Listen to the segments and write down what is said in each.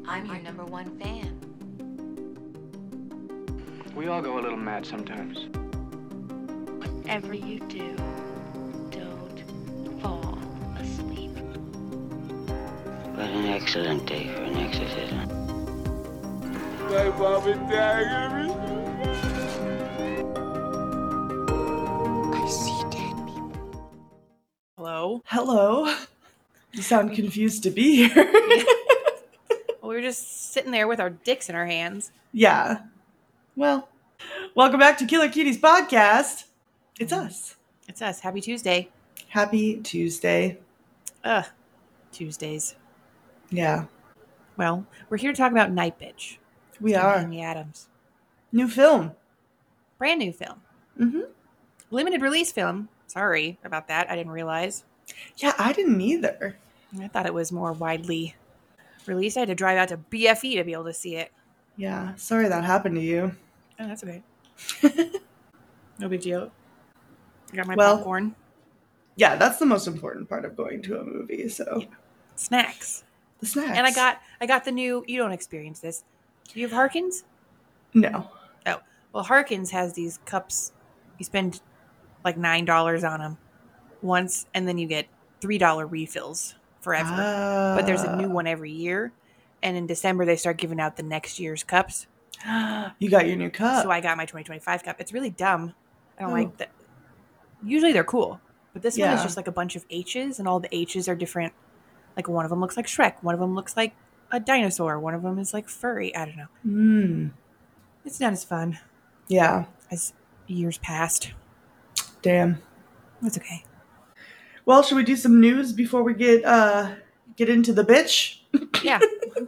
I'm your number one fan. We all go a little mad sometimes. Whatever you do, don't fall asleep. What an excellent day for an exorcism. My mom and dad are gonna I see dead people. Hello? Hello. You sound confused to be here. Well, we were just sitting there with our dicks in our hands. Yeah. Well, welcome back to Killer Cuties Podcast. It's us. It's us. Happy Tuesday. Happy Tuesday. Tuesdays. Yeah, Well, we're here to talk about Night Bitch. we Starring are. Amy Adams. New film. Brand new film. Mm-hmm. Limited release film. Sorry about that. I didn't realize. Yeah, I didn't either. I thought it was more widely released. I had to drive out to BFE to be able to see it. Yeah, sorry that happened to you. Oh, that's okay. No big deal. I got my Well- popcorn. Yeah, that's the most important part of going to a movie, so. Yeah. Snacks. The snacks. And I got the new, you don't experience this. Do you have Harkins? No. Oh, well, Harkins has these cups. You spend like $9 on them once, and then you get $3 refills forever. But there's a new one every year, and in December they start giving out the next year's cups. You got your new cup. So I got my 2025 cup. It's really dumb. I don't Oh. like that. Usually they're cool, but this one is Yeah. just like a bunch of H's, and all the H's are different. Like one of them looks like Shrek, one of them looks like a dinosaur, one of them is like furry. I don't know. It's not as fun Yeah. as years past. Damn. That's okay. Well, should we do some news before we get into the bitch? Yeah.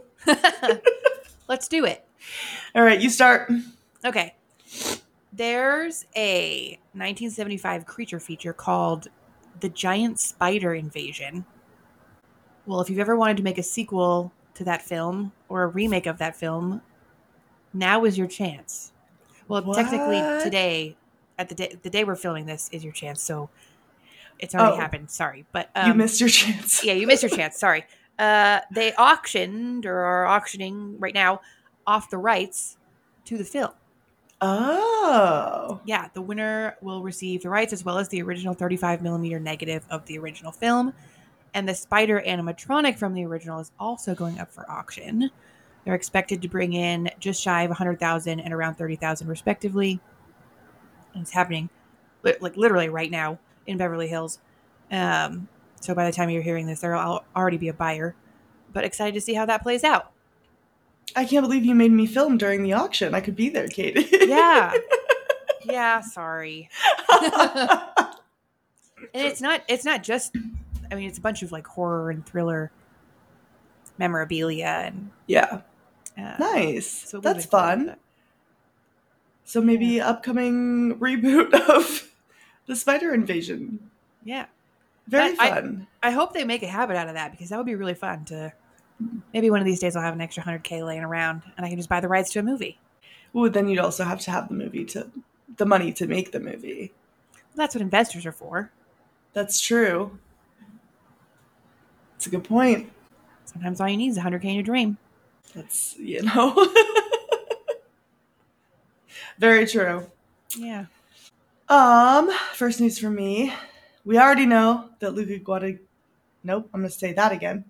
Let's do it. All right, you start. Okay. There's a 1975 creature feature called The Giant Spider Invasion. Well, if you've ever wanted to make a sequel to that film or a remake of that film, now is your chance. Well, technically What? today, at the day we're filming this, is your chance. So it's already Oh. happened. Sorry, but You missed your chance. yeah, you missed your chance. Sorry. They auctioned or are auctioning right now off the rights to the film. Oh. Yeah, the winner will receive the rights as well as the original 35mm negative of the original film. And the spider animatronic from the original is also going up for auction. They're expected to bring in just shy of 100,000 and around 30,000 respectively. And it's happening like literally right now in Beverly Hills. So by the time you're hearing this, there'll already be a buyer. But excited to see how that plays out. I can't believe you made me film during the auction. I could be there, Katie. Yeah. Yeah, sorry. And it's not just, I mean, it's a bunch of like horror and thriller memorabilia and Yeah. Nice. so we'll That's be cool with fun. that. So maybe upcoming reboot of the Spider Invasion. Yeah. Very But fun. I hope they make a habit out of that because that would be really fun to, maybe one of these days I'll have an extra 100K laying around and I can just buy the rights to a movie. Ooh, then you'd also have to have the money to make the movie. That's what investors are for. That's true. That's a good point. Sometimes all you need is 100K in your dream. That's, very true. Yeah. First news for me. We already know that Nope, I'm going to say that again.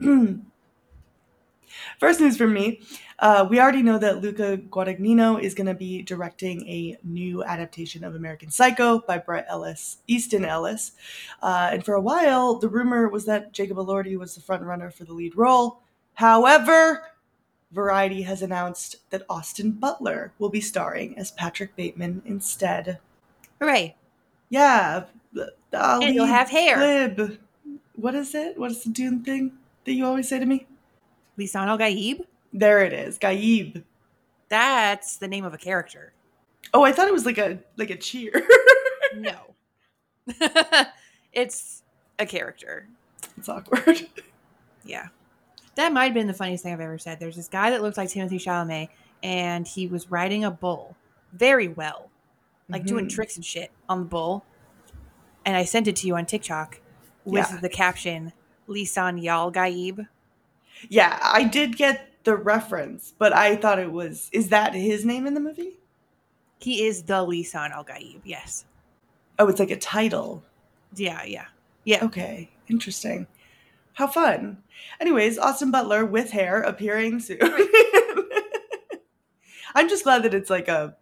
First news from me. We already know that Luca Guadagnino is going to be directing a new adaptation of American Psycho by Bret Easton Ellis. And for a while, the rumor was that Jacob Elordi was the frontrunner for the lead role. However, Variety has announced that Austin Butler will be starring as Patrick Bateman instead. Hooray. Yeah. And you'll have hair. Glib. What is it? What is the Dune thing that you always say to me? Lisan El-Gaib? There it is. Gaib. That's the name of a character. Oh, I thought it was like a cheer. No. It's a character. It's awkward. Yeah. That might have been the funniest thing I've ever said. There's this guy that looks like Timothée Chalamet, and he was riding a bull very well. Like doing tricks and shit on the bull. And I sent it to you on TikTok with the caption, Lisan Yal Gaib. Yeah, I did get the reference, but I thought it was. Is that his name in the movie? He is the Lisan Al Gaib. Yes. Oh, it's like a title. Yeah. Okay, interesting. How fun. Anyways, Austin Butler with hair appearing soon. I'm just glad that it's like a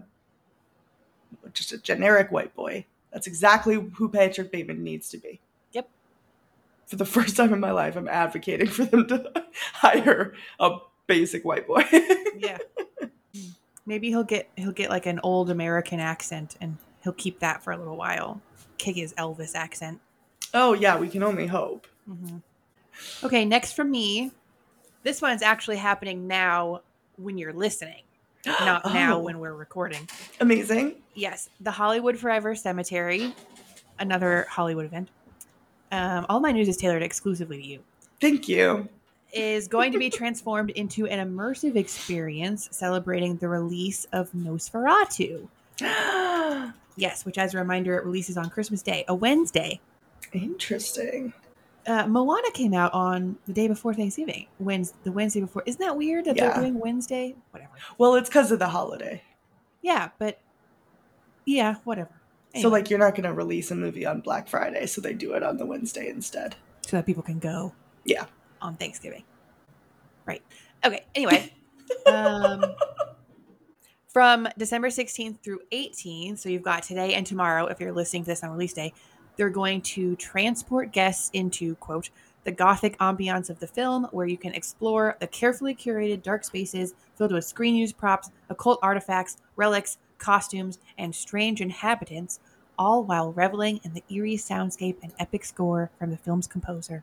just a generic white boy. That's exactly who Patrick Bateman needs to be. Yep. For the first time in my life, I'm advocating for them to hire a basic white boy. Yeah. Maybe he'll get like an old American accent, and he'll keep that for a little while. Kick his Elvis accent. Oh yeah, we can only hope. Mm-hmm. Okay, next from me. This one is actually happening now when you're listening, not now when we're recording. Amazing. Yes, the Hollywood Forever Cemetery, another Hollywood event. All my news is tailored exclusively to you. Thank you. Is going to be transformed into an immersive experience celebrating the release of Nosferatu. Yes, which, as a reminder, it releases on Christmas Day, a Wednesday. Interesting. Moana came out on the day before Thanksgiving. The Wednesday before. Isn't that weird that they're doing Wednesday? Whatever. Well, it's because of the holiday. Yeah, but yeah, whatever. Anyway. So, like, you're not going to release a movie on Black Friday, so they do it on the Wednesday instead. So that people can go. Yeah. On Thanksgiving. Right. Okay, anyway. From December 16th through 18th, so you've got today and tomorrow, if you're listening to this on release day, they're going to transport guests into, quote, the gothic ambiance of the film, where you can explore the carefully curated dark spaces filled with screen-used props, occult artifacts, relics, costumes, and strange inhabitants, all while reveling in the eerie soundscape and epic score from the film's composer.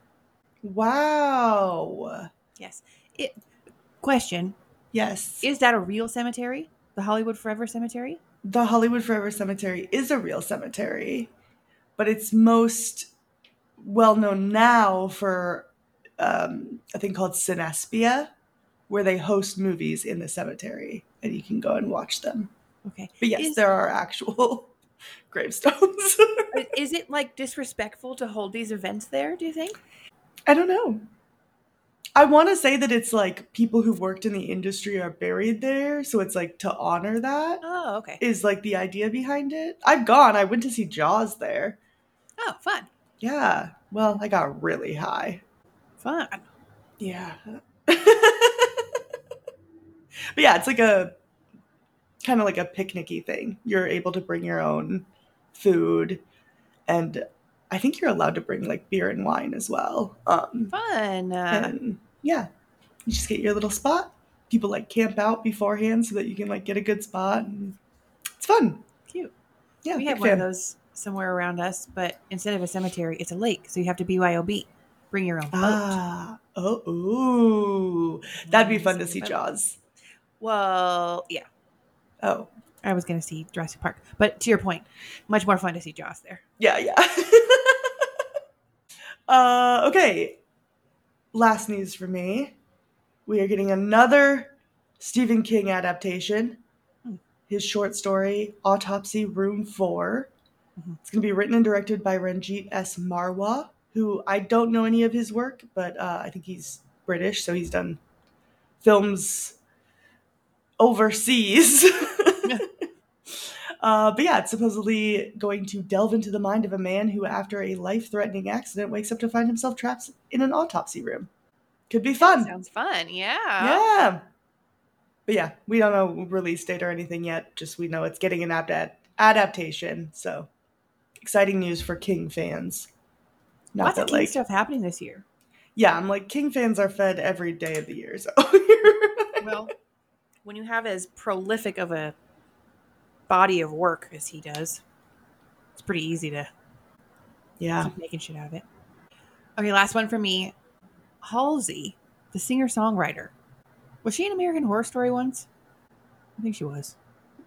Wow. Yes. Question. Yes. Is that a real cemetery? The Hollywood Forever Cemetery? The Hollywood Forever Cemetery is a real cemetery, but it's most well known now for a thing called Cinespia, where they host movies in the cemetery, and you can go and watch them. Okay. But yes, there are actual gravestones. Is it like disrespectful to hold these events there, do you think? I don't know. I want to say that it's like people who worked in the industry are buried there, so it's like to honor that. Oh, okay. Is like the idea behind it. I've gone. I went to see Jaws there. Oh, fun. Yeah. Well, I got really high. Fun. Yeah. But yeah, it's like a kind of like a picnicky thing. You're able to bring your own food, and I think you're allowed to bring like beer and wine as well. Fun. And yeah, you just get your little spot. People like camp out beforehand so that you can like get a good spot. And it's fun. Cute. Yeah, we have one of those somewhere around us, but instead of a cemetery, it's a lake. So you have to BYOB. Bring your own boat. Ooh. That'd be fun to see Jaws. Well, yeah. Oh. I was going to see Jurassic Park. But to your point, much more fun to see Jaws there. Yeah. Okay. Last news for me. We are getting another Stephen King adaptation. His short story, Autopsy Room 4. Mm-hmm. It's going to be written and directed by Ranjit S. Marwah, who I don't know any of his work, but I think he's British, so he's done films overseas. But yeah, it's supposedly going to delve into the mind of a man who, after a life-threatening accident, wakes up to find himself trapped in an autopsy room. Could be fun. Sounds fun, yeah. Yeah. But yeah, we don't know release date or anything yet. Just we know it's getting an adaptation. So exciting news for King fans. Lots of King stuff happening this year. Yeah, I'm like, King fans are fed every day of the year. So well, when you have as prolific of a body of work as he does, it's pretty easy to keep making shit out of it. Okay, last one for me. Halsey, the singer-songwriter. Was she in American Horror Story once? I think she was.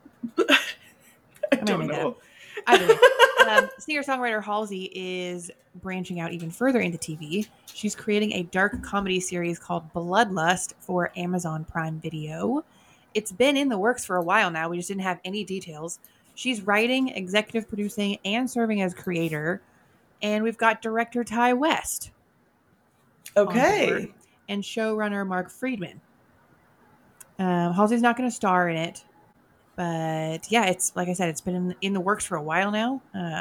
I don't know. Either way, singer-songwriter Halsey is branching out even further into TV. She's creating a dark comedy series called Bloodlust for Amazon Prime Video. It's been in the works for a while now. We just didn't have any details. She's writing, executive producing, and serving as creator. And we've got director Ty West. Okay. And showrunner Mark Friedman. Halsey's not going to star in it, but yeah, it's like I said, it's been in the works for a while now.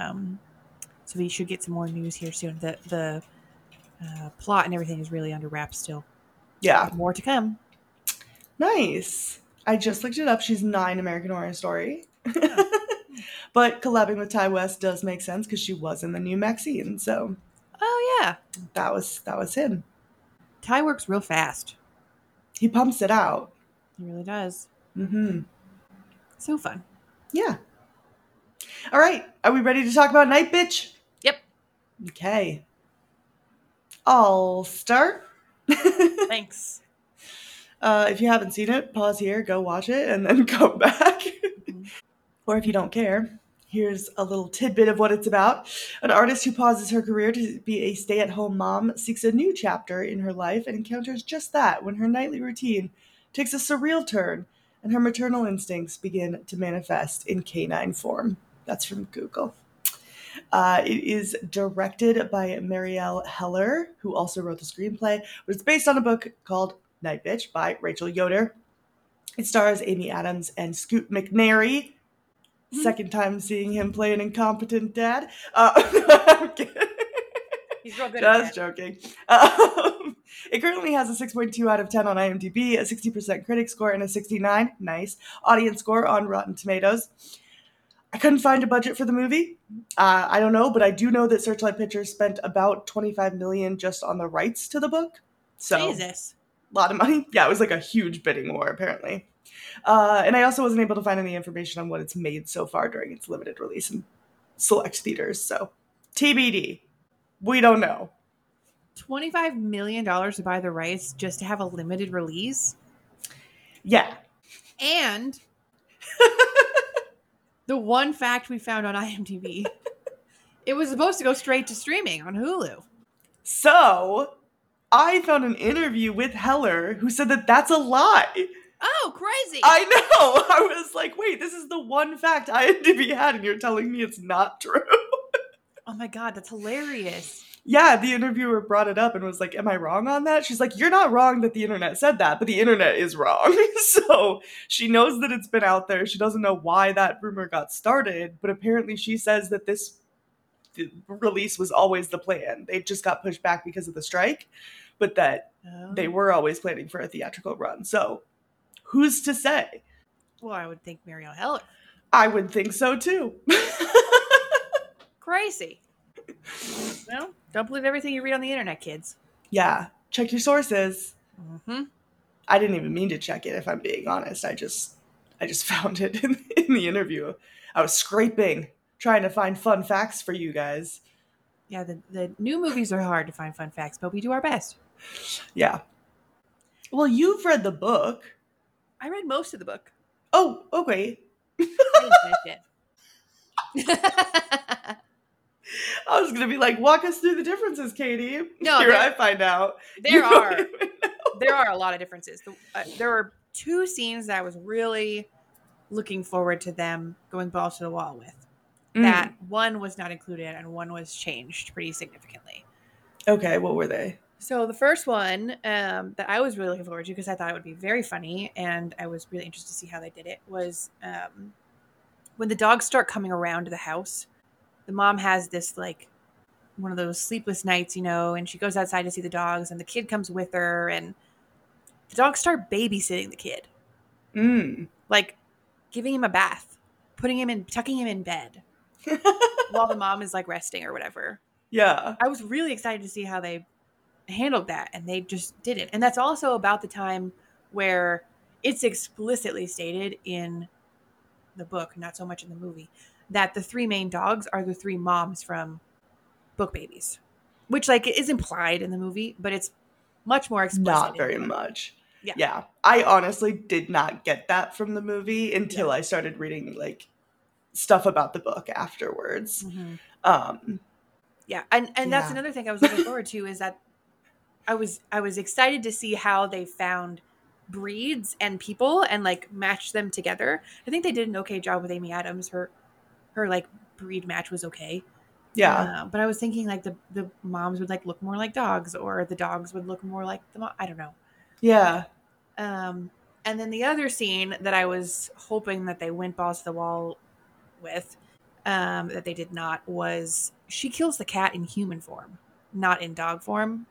So we should get some more news here soon. The plot and everything is really under wraps still. Yeah. More to come. Nice. I just looked it up. She's 9 American Horror Story. But collabing with Ty West does make sense because she was in the new Maxine. So Oh yeah, that was him. Ty works real fast. He pumps it out. He really does. Mm-hmm. So fun. Yeah. All right. Are we ready to talk about Night Bitch? Yep. Okay. I'll start. Thanks. If you haven't seen it, pause here, go watch it, and then come back. Or if you don't care, here's a little tidbit of what it's about. An artist who pauses her career to be a stay-at-home mom seeks a new chapter in her life and encounters just that when her nightly routine takes a surreal turn and her maternal instincts begin to manifest in canine form. That's from Google. It is directed by Marielle Heller, who also wrote the screenplay, but it's based on a book called Night Bitch by Rachel Yoder. It stars Amy Adams and Scoot McNairy. Second time seeing him play an incompetent dad. I'm kidding. He's real good Just at that. joking. It currently has a 6.2 out of 10 on IMDb, a 60% critic score, and a 69, nice, audience score on Rotten Tomatoes. I couldn't find a budget for the movie. I don't know, but I do know that Searchlight Pictures spent about $25 million just on the rights to the book. So, Jesus. a lot of money. Yeah, it was like a huge bidding war, apparently. And I also wasn't able to find any information on what it's made so far during its limited release in select theaters. So, TBD. We don't know. $25 million to buy the rights just to have a limited release. Yeah. And the one fact we found on IMDb, it was supposed to go straight to streaming on Hulu. So, I found an interview with Heller who said that that's a lie. Oh, crazy. I know. I was like, wait, this is the one fact IMDb had, and you're telling me it's not true. Oh my God, that's hilarious. Yeah, the interviewer brought it up and was like, am I wrong on that? She's like, you're not wrong that the internet said that, but the internet is wrong. So she knows that it's been out there. She doesn't know why that rumor got started, but apparently she says that this release was always the plan. They just got pushed back because of the strike, but that they were always planning for a theatrical run. So who's to say? Well, I would think Marielle Heller. I would think so too. Crazy. Well, don't believe everything you read on the internet, kids. Yeah, check your sources. Mm-hmm. I didn't even mean to check it, if I'm being honest. I just found it in the interview. I was scraping, trying to find fun facts for you guys. Yeah, the new movies are hard to find fun facts, but we do our best. Yeah. Well, you've read the book. I read most of the book. Oh, okay. I didn't finish it. I was gonna be like, walk us through the differences, Katie. No, Here I find out. There are a lot of differences. There were 2 scenes that I was really looking forward to them going balls to the wall with. That one was not included and one was changed pretty significantly. Okay, what were they? So the first one that I was really looking forward to because I thought it would be very funny and I was really interested to see how they did it was when the dogs start coming around the house. The mom has this like one of those sleepless nights, and she goes outside to see the dogs and the kid comes with her and the dogs start babysitting the kid. Like giving him a bath, tucking him in bed while the mom is like resting or whatever. Yeah. I was really excited to see how they handled that and they just did it. And that's also about the time where it's explicitly stated in the book, not so much in the movie, that the 3 main dogs are the 3 moms from Book Babies, which like is implied in the movie, but it's much more explicit. Not very much. Yeah. I honestly did not get that from the movie until I started reading like stuff about the book afterwards. Mm-hmm. Yeah. And that's another thing I was looking forward to is that I was excited to see how they found breeds and people and like matched them together. I think they did an okay job with Amy Adams. Her like breed match was okay. Yeah. But I was thinking like the moms would like look more like dogs or the dogs would look more like the mom. I don't know. Yeah. And And then the other scene that I was hoping that they went balls to the wall with, that they did not, was she kills the cat in human form, not in dog form.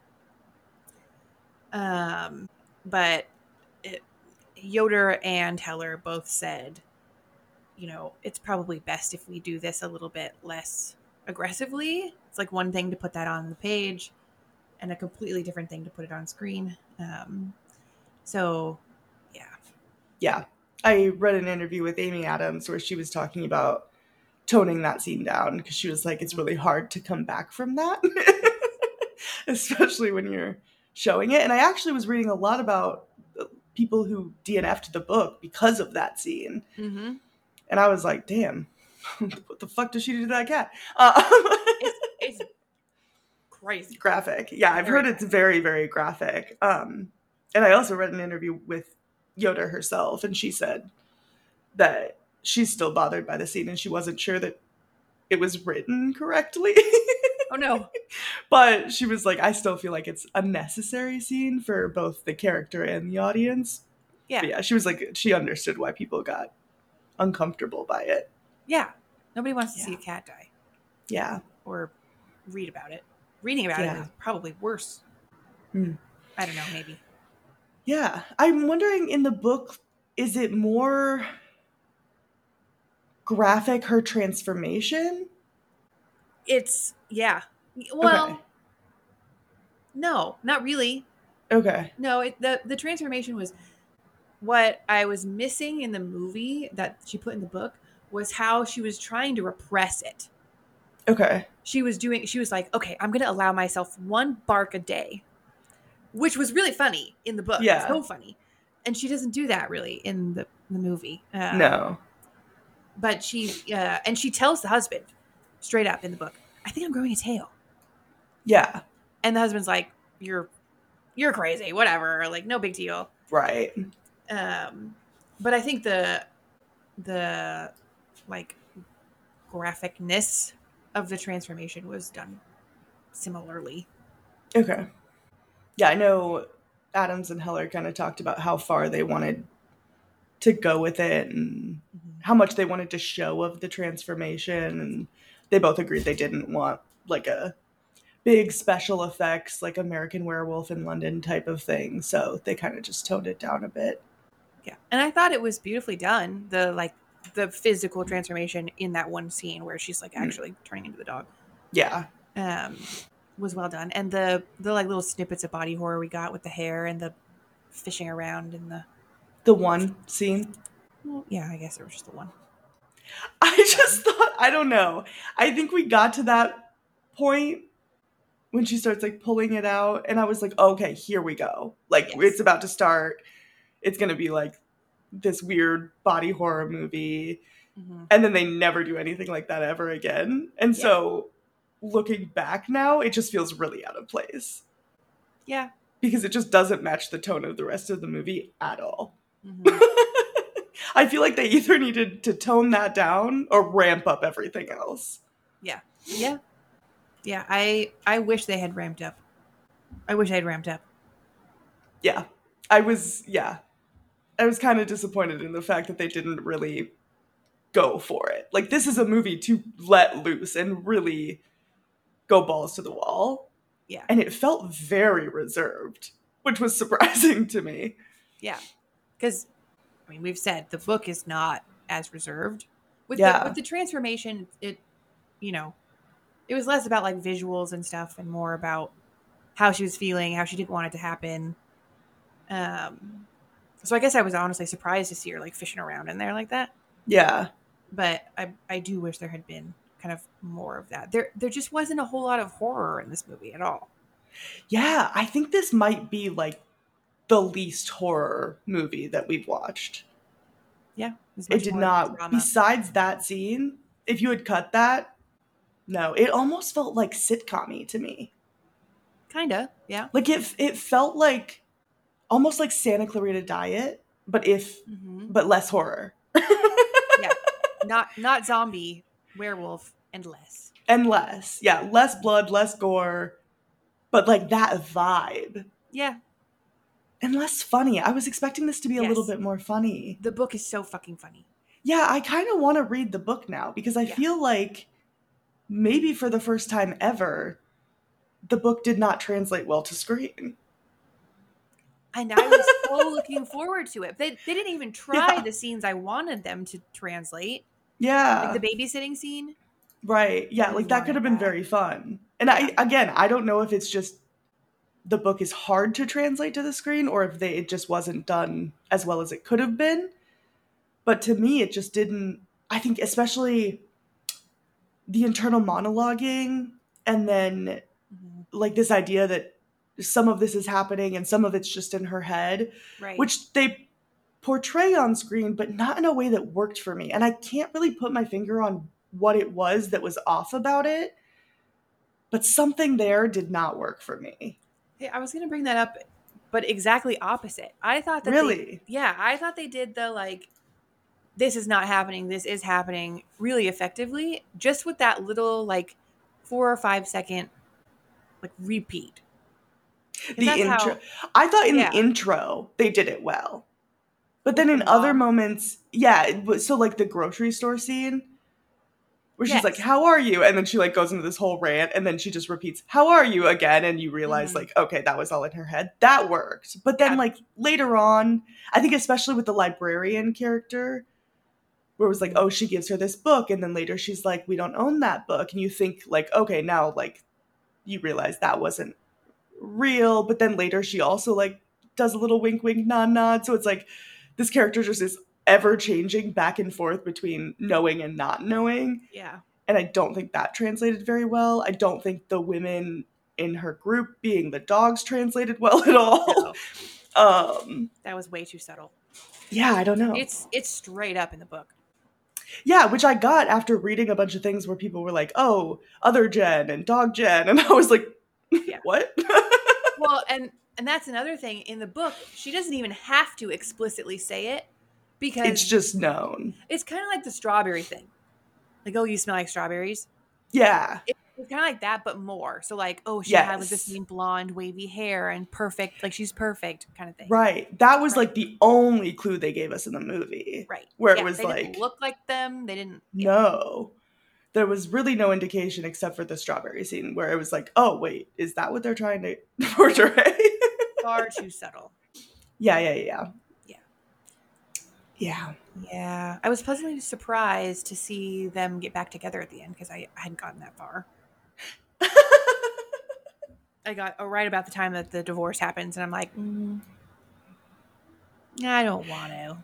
But Yoder and Heller both said, it's probably best if we do this a little bit less aggressively. It's like one thing to put that on the page and a completely different thing to put it on screen. So, yeah. Yeah. I read an interview with Amy Adams where she was talking about toning that scene down because she was like, it's really hard to come back from that, especially when you're showing it. And I actually was reading a lot about people who DNF'd the book because of that scene. Mm-hmm. And I was like, damn, what the fuck does she do to that cat? It's crazy. Graphic. Yeah, I've heard it's very, very graphic. And I also read an interview with Yoda herself, and she said that she's still bothered by the scene and she wasn't sure that it was written correctly. Oh, no. But she was like, I still feel like it's a necessary scene for both the character and the audience. Yeah. But yeah, she was like, she understood why people got uncomfortable by it. Yeah. Nobody wants to see a cat die. Yeah. Or read about it. Reading about it is probably worse. I don't know, maybe. Yeah. I'm wondering, in the book, is it more graphic, her transformation? Yeah. Well, okay. No, not really. Okay. No, the transformation was what I was missing in the movie that she put in the book was how she was trying to repress it. Okay. She was like, okay, I'm going to allow myself one bark a day, which was really funny in the book. Yeah. It's so funny. And she doesn't do that really in the movie. No. But she tells the husband straight up in the book, I think I'm growing a tail. Yeah. And the husband's like, you're crazy, whatever. Like, no big deal. Right. But I think the like graphicness of the transformation was done similarly. Okay. Yeah, I know Adams and Heller kind of talked about how far they wanted to go with it and how much they wanted to show of the transformation, and they both agreed they didn't want like a big special effects like American Werewolf in London type of thing, so they kind of just toned it down a bit. Yeah, and I thought it was beautifully done, the physical transformation in that one scene where she's like actually turning into the dog. Yeah. Was well done. And the like little snippets of body horror we got with the hair and the fishing around and the one scene. Well, yeah, I guess it was just the one. I just thought, I don't know. I think we got to that point when she starts like pulling it out, and I was like, okay, here we go. Like, yes. It's about to start. It's going to be like this weird body horror movie. Mm-hmm. And then they never do anything like that ever again. And so looking back now, it just feels really out of place. Yeah. Because it just doesn't match the tone of the rest of the movie at all. Mm-hmm. I feel like they either needed to tone that down or ramp up everything else. Yeah. Yeah. Yeah. I wish they had ramped up. I wish I had ramped up. Yeah. I was kind of disappointed in the fact that they didn't really go for it. Like, this is a movie to let loose and really go balls to the wall. Yeah. And it felt very reserved, which was surprising to me. Yeah. Because, I mean, we've said the book is not as reserved. With the transformation, it was less about like visuals and stuff and more about how she was feeling, how she didn't want it to happen. So I guess I was honestly surprised to see her like fishing around in there like that. Yeah. But I do wish there had been kind of more of that. There just wasn't a whole lot of horror in this movie at all. Yeah, I think this might be like the least horror movie that we've watched. Yeah. It did not, besides that scene, if you had cut that, no, it almost felt like sitcom-y to me. Kinda, yeah. Like it felt like almost like Santa Clarita Diet, but but less horror. Yeah. Not zombie, werewolf, and less. And less. Yeah, less blood, less gore, but like that vibe. Yeah. and less funny. I was expecting this to be a little Yes. bit more funny. The book is so fucking funny. Yeah, I kind of want to read the book now because I Yeah. feel like maybe for the first time ever, the book did not translate well to screen. And I was so looking forward to it. They didn't even try Yeah. the scenes I wanted them to translate. Yeah. Like the babysitting scene. Right. Yeah, I like that could have been wanted that. very fun. And Yeah. I don't know if it's just the book is hard to translate to the screen or if it just wasn't done as well as it could have been. But to me, it just didn't. I think especially the internal monologuing and then like this idea that some of this is happening and some of it's just in her head, Right. which they portray on screen, but not in a way that worked for me. And I can't really put my finger on what it was that was off about it, but something there did not work for me. Hey, I was going to bring that up, but exactly opposite. I thought that Really? I thought they did the like, this is not happening, this is happening really effectively, just with that little like 4 or 5 second like repeat. 'Cause The that's intro. how- I thought in Yeah. the intro they did it well. But then With in the other mom. moments, so like the grocery store scene where she's like, Yes. "How are you?" And then she like goes into this whole rant and then she just repeats, "How are you?" again and you realize Mhm. like, okay, that was all in her head. That worked. But then Yeah. like later on, I think especially with the librarian character where it was like, oh, she gives her this book and then later she's like, "We don't own that book." And you think like, okay, now like you realize that wasn't real, but then later she also like does a little wink wink nod nod, so it's like this character just is ever changing back and forth between knowing and not knowing, Yeah. and I don't think that translated very well. I don't think the women in her group being the dogs translated well at all. No, that was way too subtle. Yeah, I don't know. It's straight up in the book. Yeah, which I got after reading a bunch of things where people were like, oh, other Jen and dog Jen, and I was like, Yeah. what? Well, and that's another thing in the book. She doesn't even have to explicitly say it because It's just known. it's kind of like the strawberry thing. Like, oh, you smell like strawberries. Yeah. It's kind of like that, but more. So, like, oh, she had like the Yes. same blonde, wavy hair and perfect, like she's perfect kind of thing. Right. That was Right. like the only clue they gave us in the movie. Right. Where it Yeah, was they like, didn't look like them. They didn't. no. There was really no indication except for the strawberry scene where it was like, oh, wait, is that what they're trying to portray? Far too subtle. Yeah. Yeah. Yeah. Yeah. I was pleasantly surprised to see them get back together at the end because I hadn't gotten that far. I got right about the time that the divorce happens, and I'm like, I don't want to.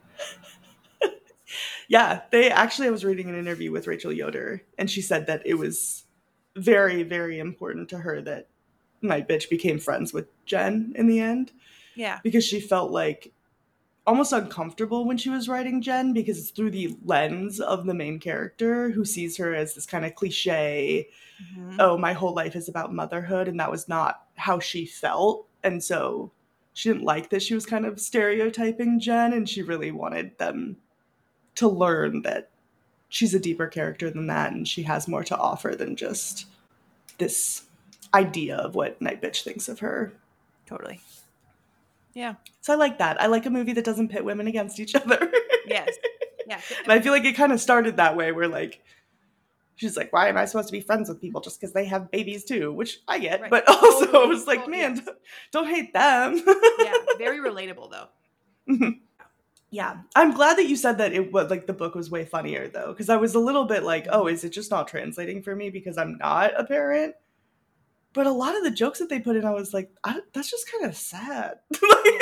Yeah. I was reading an interview with Rachel Yoder, and she said that it was very, very important to her that Night Bitch became friends with Jen in the end. Yeah. Because she felt like almost uncomfortable when she was writing Jen because it's through the lens of the main character who sees her as this kind of cliche, oh, my whole life is about motherhood, and that was not how she felt. And so she didn't like that she was kind of stereotyping Jen, and she really wanted them to learn that she's a deeper character than that and she has more to offer than just this idea of what Night Bitch thinks of her. Totally. Yeah. So I like that. I like a movie that doesn't pit women against each other. Yes. Yeah. And I feel like it kind of started that way where like she's like, why am I supposed to be friends with people just because they have babies too? Which I get, Right. but also Totally. I was like, Well, man, yes. don't hate them. Yeah. Very relatable, though. Yeah. I'm glad that you said that it was like the book was way funnier though, because I was a little bit like, oh, is it just not translating for me because I'm not a parent? But a lot of the jokes that they put in, I was like, that's just kind of sad. Like,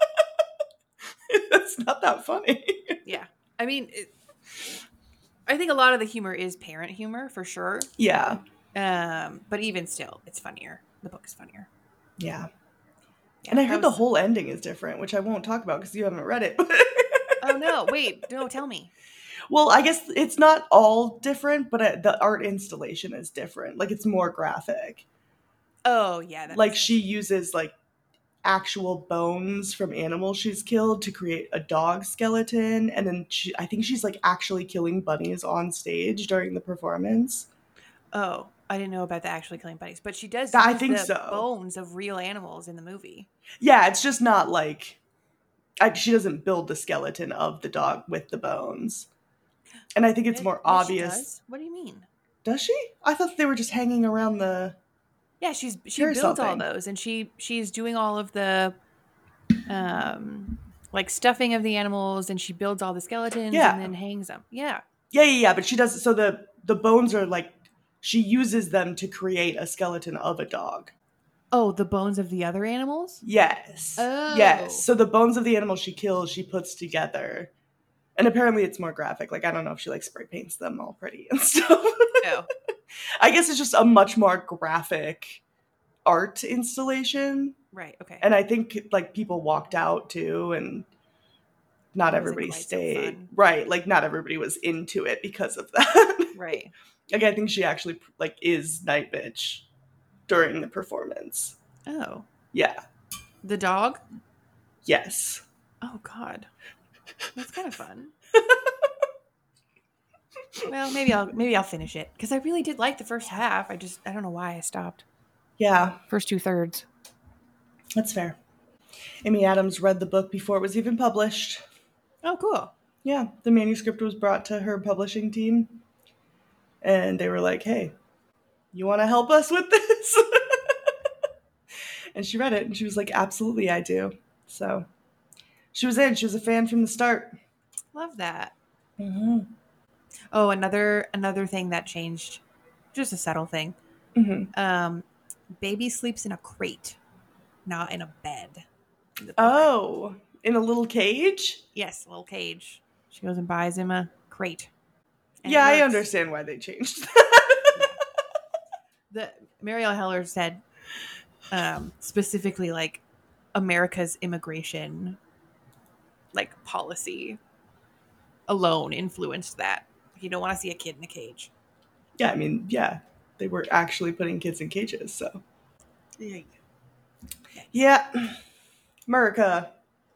it's not that funny. Yeah. I mean, I think a lot of the humor is parent humor for sure. Yeah. But even still, it's funnier. The book is funnier. Yeah. Yeah, And I that heard the was- whole ending is different, which I won't talk about because you haven't read it. Oh no! Wait, no, tell me. Well, I guess it's not all different, but the art installation is different. Like it's more graphic. Oh yeah, that Like makes she uses like actual bones from animals she's killed to create a dog skeleton, and then I think she's like actually killing bunnies on stage during the performance. sense. Oh, I didn't know about the actually killing bunnies, but she does I use think the so. bones of real animals in the movie. Yeah, it's just not like she doesn't build the skeleton of the dog with the bones. And I think it's more Yes, obvious. She does? What do you mean? Does she? I thought they were just hanging around the. Yeah, she Carousel builds all thing. those, and she's doing all of the like stuffing of the animals, and she builds all the skeletons Yeah. and then hangs them. Yeah. Yeah. But she does. So the bones are like, she uses them to create a skeleton of a dog. Oh, the bones of the other animals? Yes. Oh. Yes. So the bones of the animal she kills, she puts together. And apparently it's more graphic. Like, I don't know if she like spray paints them all pretty and stuff. Oh. I guess it's just a much more graphic art installation. Right. Okay. And I think like people walked out too, and not It wasn't everybody quite so stayed. fun. Right. Like not everybody was into it because of that. Right. Like I think she actually like is Night Bitch during the performance. Oh. Yeah. The dog? Yes. Oh God. That's kind of fun. Well, maybe I'll finish it because I really did like the first half. I don't know why I stopped. Yeah. First 2/3. That's fair. Amy Adams read the book before it was even published. Oh, cool. Yeah, the manuscript was brought to her publishing team, and they were like, hey, you want to help us with this? And she read it, and she was like, absolutely, I do. So she was in. She was a fan from the start. Love that. Mm-hmm. Oh, another thing that changed, just a subtle thing. Mm-hmm. Baby sleeps in a crate, not in a bed. In the book. Oh, in a little cage? Yes, little cage. She goes and buys him a crate. And Yeah, it I works. understand why they changed that. The Marielle Heller said specifically like America's immigration like policy alone influenced that. You don't want to see a kid in a cage. Yeah, I mean, yeah, they were actually putting kids in cages, so. Yeah, America.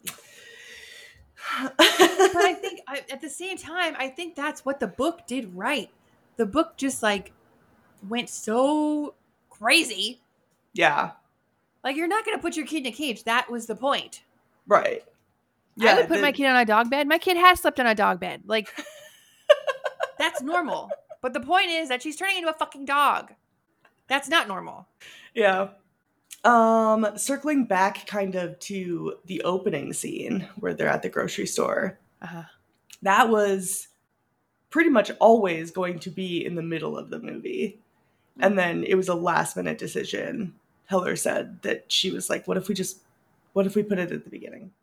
But I think at the same time, I think that's what the book did right. The book just like went so crazy. Yeah, Like you're not going to put your kid in a cage. That was the point. right. I would put my kid on a dog bed. My kid has slept on a dog bed. Like that's normal. But the point is that she's turning into a fucking dog. That's not normal. Yeah. Circling back kind of to the opening scene where they're at the grocery store. Uh-huh. That was pretty much always going to be in the middle of the movie. And then it was a last minute decision. Heller said that she was like, what if we put it at the beginning?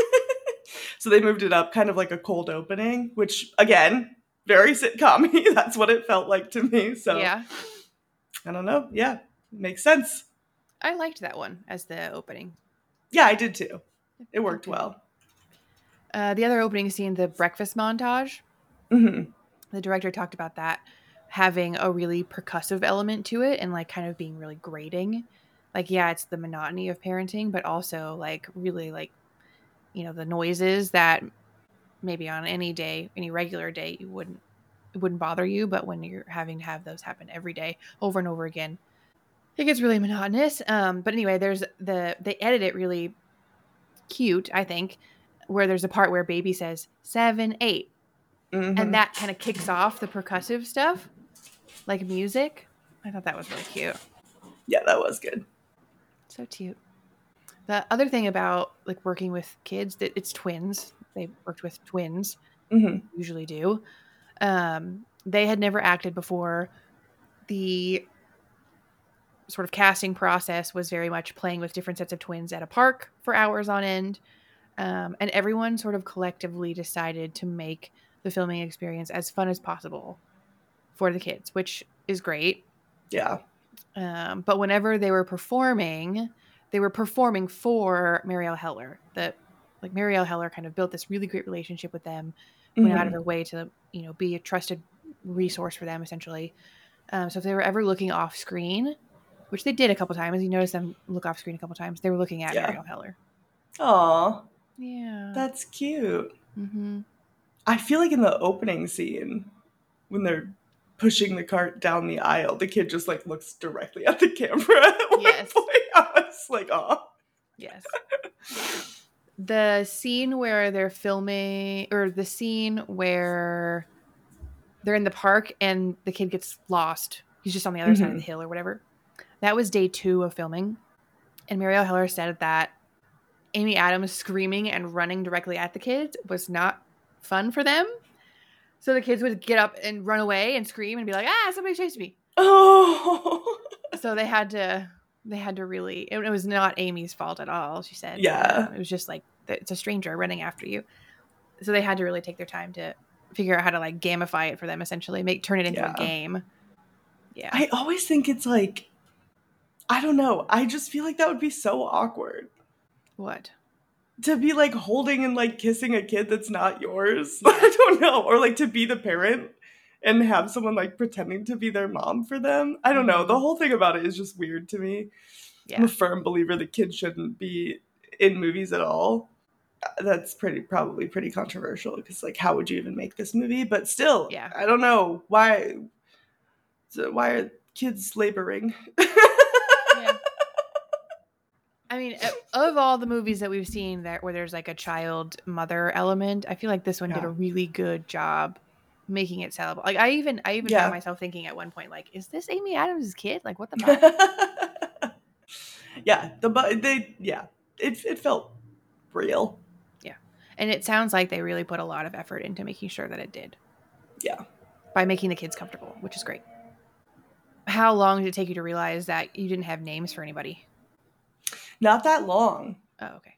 So they moved it up kind of like a cold opening, which again, very sitcom-y. That's what it felt like to me. So Yeah. I don't know. Yeah, makes sense. I liked that one as the opening. Yeah, I did too. It worked well. The other opening scene, the breakfast montage, Mm-hmm. the director talked about that having a really percussive element to it and like kind of being really grating. Like, yeah, it's the monotony of parenting, but also like really like, you know, the noises that maybe on any day, any regular day, it wouldn't bother you. But when you're having to have those happen every day over and over again, it gets really monotonous. But anyway, they edit it really cute, I think, where there's a part where baby says 7, 8. Mm-hmm. And that kind of kicks off the percussive stuff, like music. I thought that was really cute. Yeah, that was good. So cute. The other thing about like working with kids, that it's twins. They worked with twins, Mm-hmm. usually do. They had never acted before. The sort of casting process was very much playing with different sets of twins at a park for hours on end. And everyone sort of collectively decided to make the filming experience as fun as possible for the kids, which is great. Yeah. But whenever they were performing for Marielle Heller. Marielle Heller kind of built this really great relationship with them, went out of her way to, you know, be a trusted resource for them, essentially. So if they were ever looking off screen, which they did a couple times, you notice them look off screen a couple times, they were looking at Marielle Heller. Aw, Yeah. that's cute. Mm-hmm. I feel like in the opening scene, when they're pushing the cart down the aisle, the kid just like looks directly at the camera at one Yes. point. I was like, oh. Yes. The scene where they're filming, or the scene where they're in the park and the kid gets lost. He's just on the other side of the hill or whatever. That was day 2 of filming. And Marielle Heller said that Amy Adams screaming and running directly at the kids was not fun for them. So the kids would get up and run away and scream and be like, somebody chased me. Oh. So they had to really, it was not Amy's fault at all, she said. Yeah. It was just like, it's a stranger running after you. So they had to really take their time to figure out how to like gamify it for them, essentially, turn it into a game. Yeah. I always think it's like, I don't know. I just feel like that would be so awkward. What? To be like holding and like kissing a kid that's not yours. I don't know. Or like to be the parent and have someone like pretending to be their mom for them. I don't know. The whole thing about it is just weird to me. Yeah. I'm a firm believer that kids shouldn't be in movies at all. That's probably pretty controversial because like how would you even make this movie? But still, I don't know. Why are kids laboring? I mean, of all the movies that we've seen where there's like a child mother element, I feel like this one did a really good job making it sellable. Like I even found myself thinking at one point, like, is this Amy Adams' kid? Like, what the fuck? It felt real. Yeah, and it sounds like they really put a lot of effort into making sure that it did. Yeah, by making the kids comfortable, which is great. How long did it take you to realize that you didn't have names for anybody? Not that long. Oh, okay.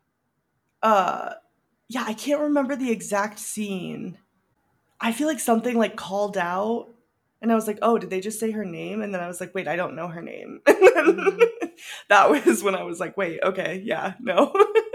I can't remember the exact scene. I feel like something like called out and I was like, oh, did they just say her name? And then I was like, wait, I don't know her name. That was when I was like, wait, okay, yeah, no.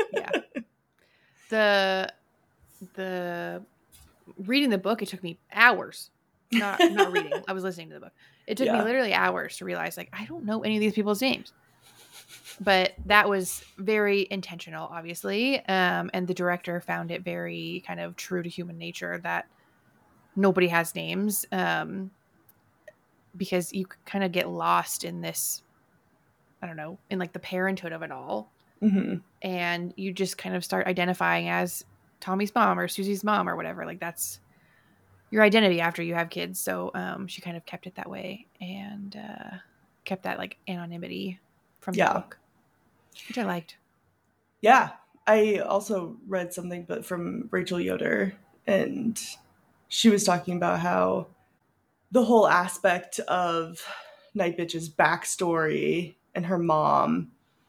Yeah. The reading the book, it took me hours. Not reading. I was listening to the book. It took me literally hours to realize, like, I don't know any of these people's names. But that was very intentional, obviously. And the director found it very kind of true to human nature that nobody has names. Because you kind of get lost in this, I don't know, in like the parenthood of it all. Mm-hmm. And you just kind of start identifying as Tommy's mom or Susie's mom or whatever. Like that's your identity after you have kids. So she kind of kept it that way and kept that like anonymity from the book, which I liked. Yeah. I also read something but from Rachel Yoder, and she was talking about how the whole aspect of Night Bitch's backstory and her mom,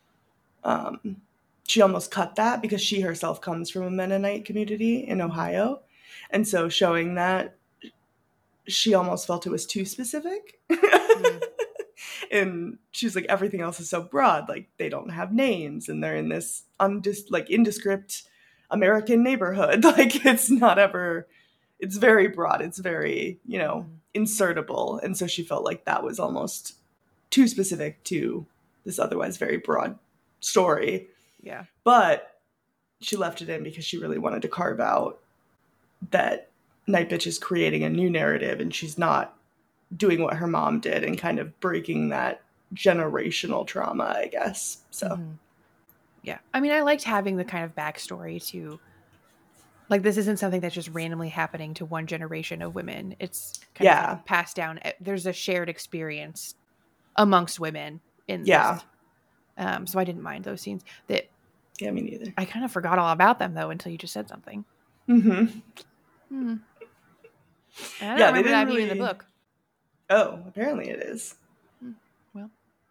she almost cut that because she herself comes from a Mennonite community in Ohio. And so showing that, she almost felt it was too specific. Mm. And she's like, everything else is so broad. Like, they don't have names, and they're in this indescript American neighborhood. Like, it's not ever... It's very broad. It's very, insertable. And so she felt like that was almost too specific to this otherwise very broad story. Yeah. But she left it in because she really wanted to carve out that Night Bitch is creating a new narrative and she's not doing what her mom did and kind of breaking that generational trauma, I guess. So, yeah. I mean, I liked having the kind of backstory to... Like, this isn't something that's just randomly happening to one generation of women. It's kind of like passed down. There's a shared experience amongst women in this. Yeah. So I didn't mind those scenes. Yeah, me neither. I kind of forgot all about them, though, until you just said something. Mm-hmm. And I don't remember that being in the book. Oh, apparently it is. Well.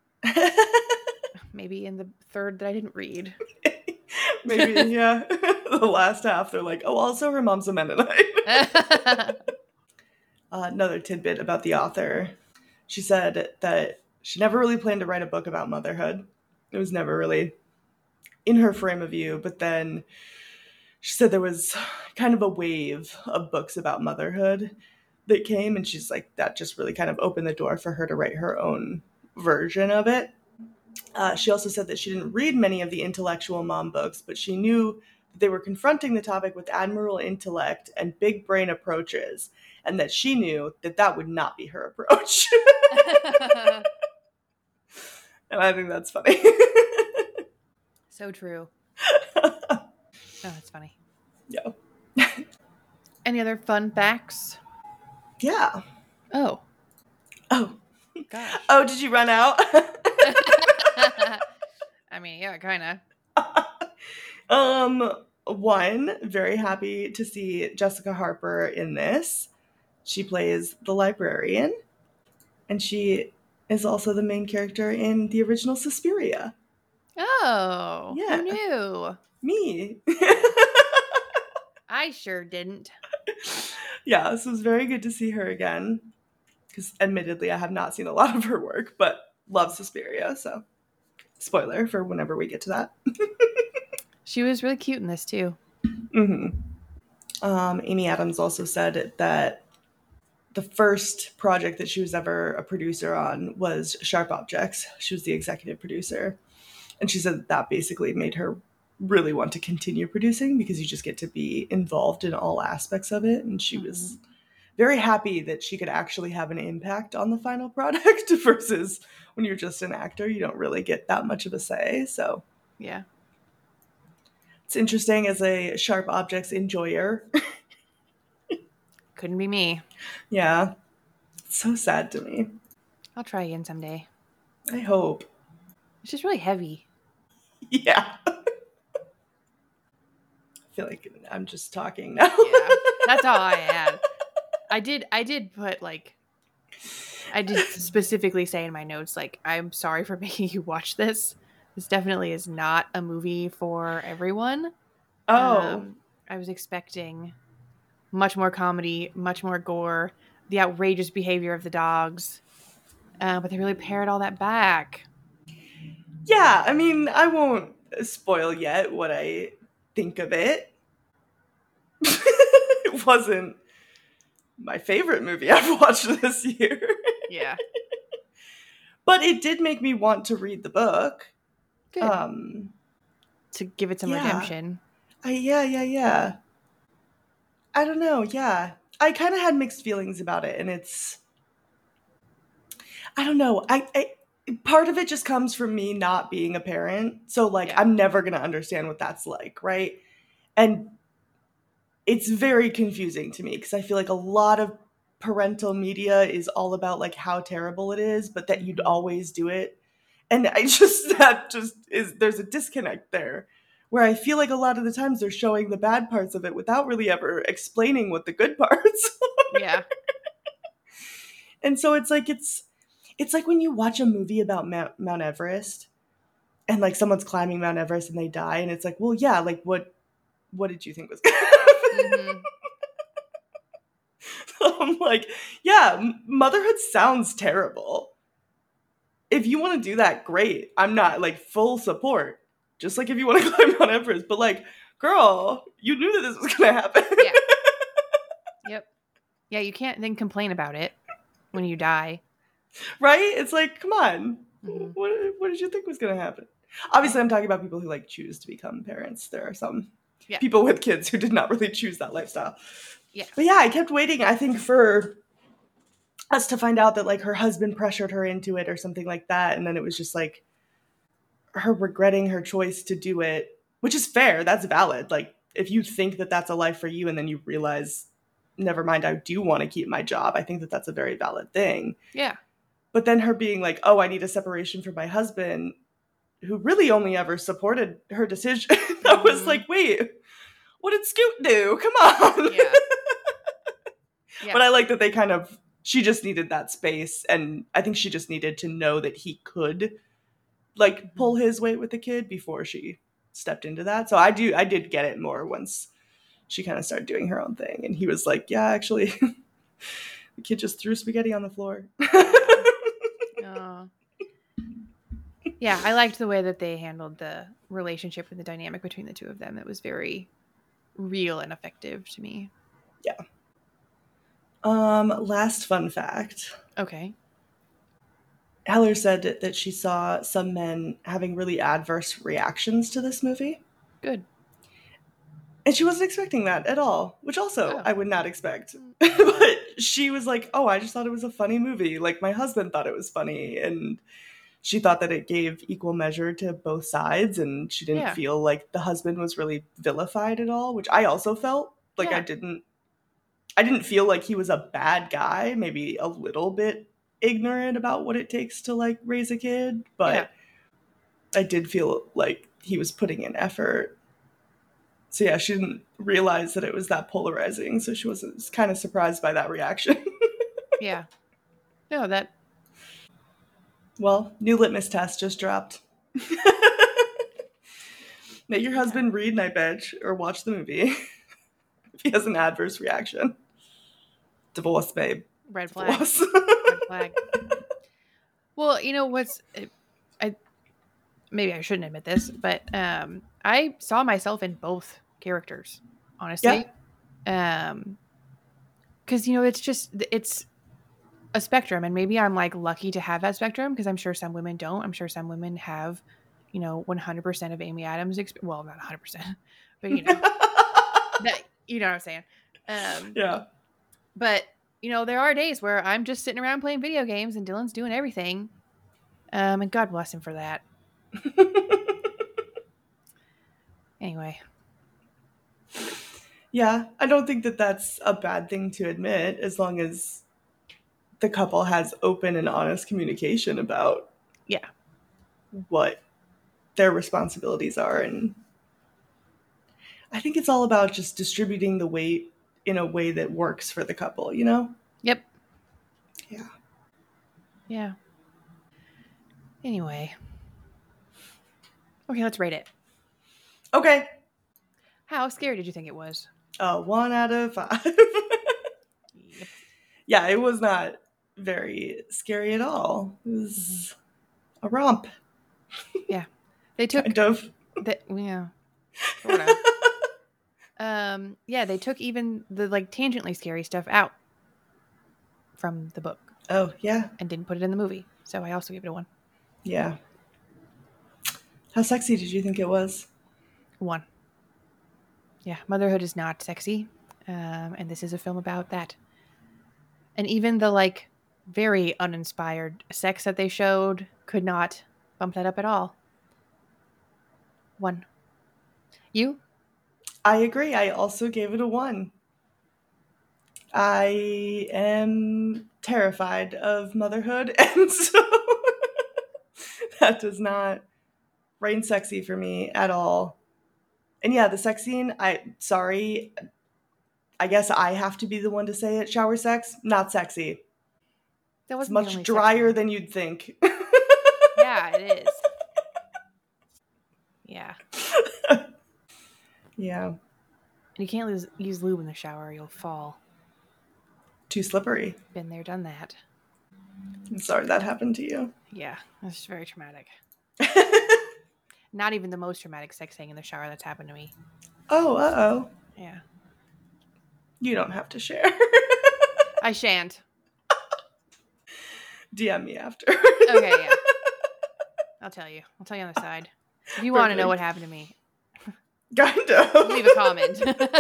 Maybe in the third that I didn't read. Maybe, yeah. The last half, they're like, oh, also her mom's a Mennonite. Another tidbit about the author. She said that she never really planned to write a book about motherhood. It was never really in her frame of view. But then she said there was kind of a wave of books about motherhood that came. And she's like, that just really kind of opened the door for her to write her own version of it. She also said that she didn't read many of the intellectual mom books, but she knew they were confronting the topic with admirable intellect and big brain approaches, and that she knew that that would not be her approach. And I think that's funny. So true. Oh, that's funny. Yeah. Any other fun facts? Yeah. Oh. Oh. Gosh. Oh, did you run out? I mean, yeah, kind of. One, very happy to see Jessica Harper in this. She plays the librarian, and she is also the main character in the original Suspiria. Oh. Yeah. Who knew? Me. I sure didn't. Yeah, so it was very good to see her again. Because admittedly, I have not seen a lot of her work, but love Suspiria, so spoiler for whenever we get to that. She was really cute in this, too. Mm-hmm. Amy Adams also said that the first project that she was ever a producer on was Sharp Objects. She was the executive producer. And she said that basically made her really want to continue producing because you just get to be involved in all aspects of it. And she was very happy that she could actually have an impact on the final product versus when you're just an actor, you don't really get that much of a say. So yeah, it's interesting as a Sharp Objects enjoyer. Couldn't be me. Yeah. It's so sad to me. I'll try again someday. I hope. It's just really heavy. Yeah. I feel like I'm just talking now. Yeah, that's all I had. I did put I did specifically say in my notes, I'm sorry for making you watch this. This definitely is not a movie for everyone. Oh. I was expecting much more comedy, much more gore, the outrageous behavior of the dogs. But they really pared all that back. Yeah, I mean, I won't spoil yet what I think of it. It wasn't my favorite movie I've watched this year. Yeah. But it did make me want to read the book. Good. To give it some redemption. Yeah. I don't know, yeah. I kind of had mixed feelings about it, and it's... I don't know. I part of it just comes from me not being a parent. So, I'm never going to understand what that's like, right? And it's very confusing to me because I feel like a lot of parental media is all about, how terrible it is, but that you'd always do it. And there's a disconnect there where I feel like a lot of the times they're showing the bad parts of it without really ever explaining what the good parts are. Yeah. And so it's like when you watch a movie about Mount Everest and someone's climbing Mount Everest and they die, and it's like, well, yeah, what did you think was going to happen? So I'm like, yeah, motherhood sounds terrible. If you want to do that, great. I'm not full support. Just if you want to climb Mount Everest, but girl, you knew that this was going to happen. Yeah. Yep. Yeah, you can't then complain about it when you die. Right? It's come on. Mm-hmm. What did you think was going to happen? Obviously, I'm talking about people who choose to become parents. There are some people with kids who did not really choose that lifestyle. Yeah. But yeah, I kept waiting, I think, for us to find out that her husband pressured her into it or something like that. And then it was just her regretting her choice to do it, which is fair. That's valid. If you think that that's a life for you and then you realize, never mind, I do want to keep my job. I think that that's a very valid thing. Yeah. But then her being oh, I need a separation from my husband, who really only ever supported her decision. I was wait, what did Scoot do? Come on. Yeah. Yeah. But I like that they she just needed that space. And I think she just needed to know that he could pull his weight with the kid before she stepped into that. So I did get it more once she kind of started doing her own thing. And he was yeah, actually, the kid just threw spaghetti on the floor. Yeah, I liked the way that they handled the relationship and the dynamic between the two of them. It was very real and effective to me. Yeah. Last fun fact. Okay. Heller said that she saw some men having really adverse reactions to this movie. Good. And she wasn't expecting that at all, which also Oh. I would not expect. But she was like, oh, I just thought it was a funny movie. Like, my husband thought it was funny, and she thought that it gave equal measure to both sides, and she didn't Yeah. feel like the husband was really vilified at all, which I also felt. Like, Yeah. I didn't feel like he was a bad guy, maybe a little bit ignorant about what it takes to, like, raise a kid, but Yeah. I did feel like he was putting in effort. So yeah, she didn't realize that it was that polarizing, so she was kind of surprised by that reaction. Yeah. No, that. Well, new litmus test just dropped. Make your husband read Night Bitch or watch the movie if he has an adverse reaction. Divorce, babe. Red flag. Divorce. Red flag. Well, you know what's. Maybe I shouldn't admit this, but I saw myself in both characters, honestly. Because, you know, it's a spectrum, and maybe I'm like lucky to have that spectrum, because I'm sure some women don't. I'm sure some women have, you know, 100% of Amy Adams well, not 100%, but you know that, you know what I'm saying. Yeah. But you know, there are days where I'm just sitting around playing video games and Dylan's doing everything, and God bless him for that. Anyway. Yeah, I don't think that that's a bad thing to admit, as long as the couple has open and honest communication about what their responsibilities are. And I think it's all about just distributing the weight in a way that works for the couple, you know? Yep. Yeah. Yeah. Anyway. Okay, let's rate it. Okay. How scary did you think it was? 1 out of 5. Yep. Yeah, it was not very scary at all. It was a romp. Yeah. They took Kind of. yeah. Sort of. Yeah, they took even the like tangentially scary stuff out from the book Oh, yeah. and didn't put it in the movie. So I also give it a 1. Yeah. How sexy did you think it was? 1. Yeah, motherhood is not sexy. And this is a film about that. And even the like very uninspired sex that they showed could not bump that up at all. 1. You? I agree. I also gave it a 1. I am terrified of motherhood, and so that does not reign sexy for me at all. And yeah, the sex scene, sorry, I guess I have to be the one to say it. Shower sex, not sexy. That It's wasn't the much only sex drier scene. than you'd think. Yeah, it is. Yeah. Yeah, And you can't use lube in the shower. You'll fall. too slippery. Been there, done that. I'm sorry that happened to you. Yeah, that's very traumatic. Not even the most traumatic sex thing in the shower that's happened to me. Oh, uh-oh. Yeah. You don't have to share. I shan't. DM me after. Okay, yeah. I'll tell you. I'll tell you on the side. If you want to know what happened to me, Kind of. leave a comment.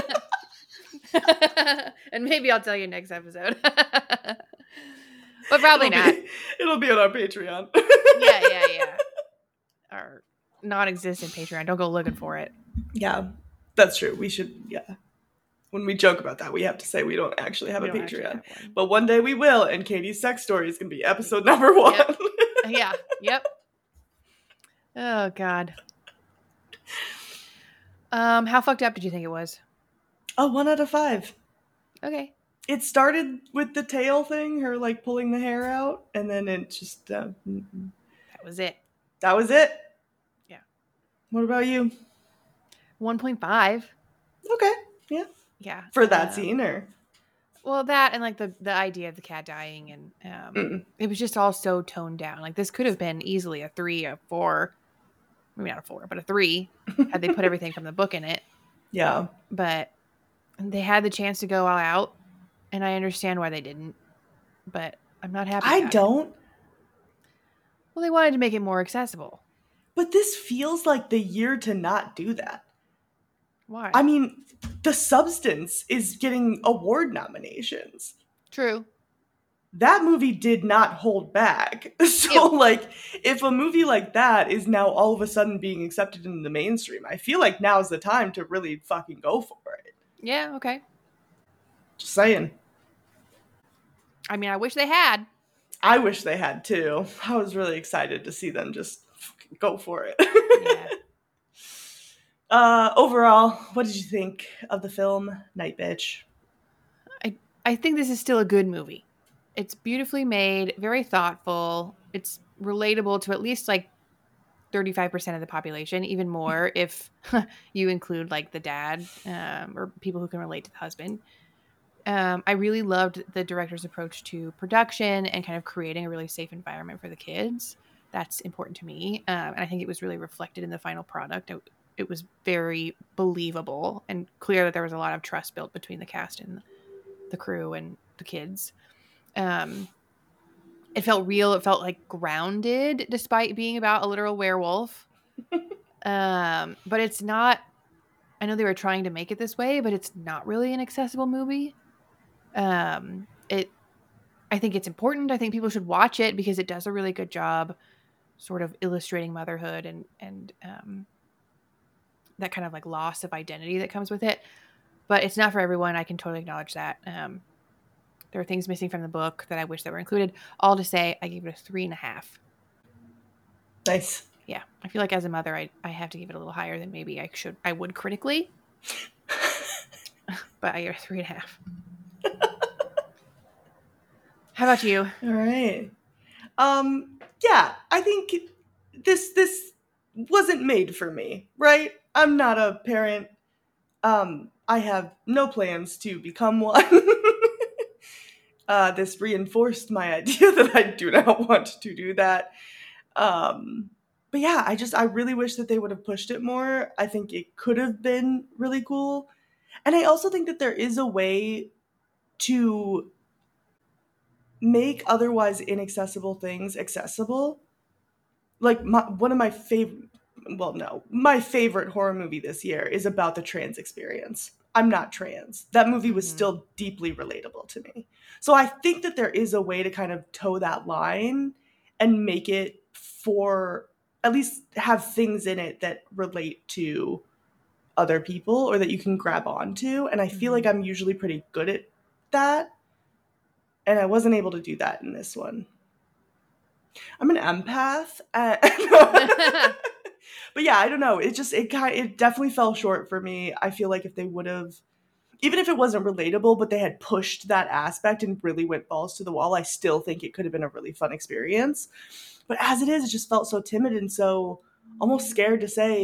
And maybe I'll tell you next episode. But probably not. It'll be on our Patreon. Yeah. Our non-existent Patreon. Don't go looking for it. Yeah, that's true. We should, yeah. When we joke about that, we have to say we don't actually have We a don't actually Patreon. have one. But one day we will, and Katie's sex story is going to be episode number 1. Yep. Yeah. Yep. Oh God. How fucked up did you think it was? Oh, 1 out of 5. Okay. It started with the tail thing, her like pulling the hair out, and then it just, That was it. that was it. Yeah. What about you? 1.5. Okay, yeah. Yeah. For that scene, or? Well, that and like the idea of the cat dying, and it was just all so toned down. Like this could have been easily a 3, a 4, maybe not a 4, but a 3, had they put everything from the book in it. Yeah. But they had the chance to go all out, and I understand why they didn't. But I'm not happy. I about it. don't. Well, they wanted to make it more accessible. But this feels like the year to not do that. Why? I mean, The Substance is getting award nominations. True. That movie did not hold back. So, Ew. like, if a movie like that is now all of a sudden being accepted in the mainstream, I feel like now's the time to really fucking go for it. Yeah, okay. Just saying. I mean, I wish they had. I wish they had too. I was really excited to see them just fucking go for it. Yeah. Overall, what did you think of the film Night Bitch? I think this is still a good movie. It's beautifully made, very thoughtful. It's relatable to at least like 35% of the population, even more if you include like the dad or people who can relate to the husband. I really loved the director's approach to production and kind of creating a really safe environment for the kids. That's important to me. And I think it was really reflected in the final product. It was very believable and clear that there was a lot of trust built between the cast and the crew and the kids. It felt real. It felt like grounded despite being about a literal werewolf. But it's not, I know they were trying to make it this way, but it's not really an accessible movie. I think it's important. I think people should watch it because it does a really good job sort of illustrating motherhood and that kind of like loss of identity that comes with it. But it's not for everyone. I can totally acknowledge that. There are things missing from the book that I wish that were included. All to say, I gave it a 3.5. Nice. Yeah. I feel like as a mother, I have to give it a little higher than maybe I would critically. But I gave it a 3.5. How about you? All right. Yeah, I think this wasn't made for me, right? I'm not a parent. I have no plans to become one. This reinforced my idea that I do not want to do that. But yeah, I really wish that they would have pushed it more. I think it could have been really cool. And I also think that there is a way to make otherwise inaccessible things accessible. Like my favorite horror movie this year is about the trans experience. I'm not trans. That movie was still deeply relatable to me. So I think that there is a way to kind of toe that line and make it for, at least have things in it that relate to other people or that you can grab onto. And I feel like I'm usually pretty good at that. And I wasn't able to do that in this one. I'm an empath. But yeah, I don't know. It definitely fell short for me. I feel like if they would have, even if it wasn't relatable, but they had pushed that aspect and really went balls to the wall, I still think it could have been a really fun experience. But as it is, it just felt so timid and so almost scared